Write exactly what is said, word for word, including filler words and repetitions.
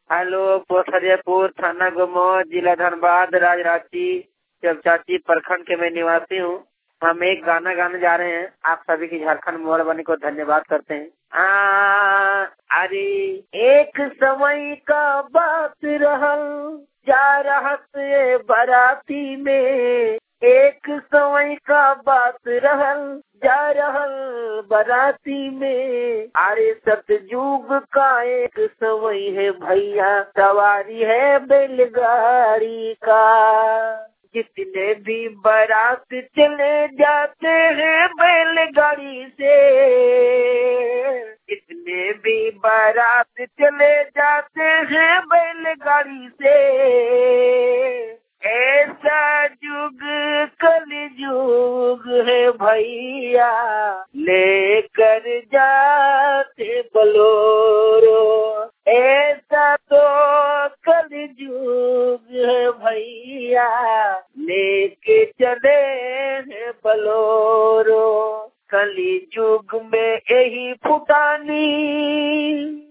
Hello पोखरियापुर, थाना गुमो, जिला धनबाद, राज रांची, चपचाची प्रखंड के मैं निवासी हूँ। हम एक गाना गाने जा रहे हैं। आप सभी की झारखंड मोड़ बनी को धन्यवाद करते हैं। आ, अरे एक समय का बात रहल जा रहत ये बराती में, एक समय का बात रहल जा रहल बराती में। अरे सतयुग का एक समय है भैया, सवारी है बैलगाड़ी का। जितने भी बारात चले जाते हैं बैलगाड़ी से, जितने भी बारात चले जाते हैं बैलगाड़ी से। ऐसा युग कलयुग है भैया, लेकर जाते बोलोरो। ऐसा तो कलयुग है भैया, लेके चले हैं बोलोरो। कलयुग में यही फुटानी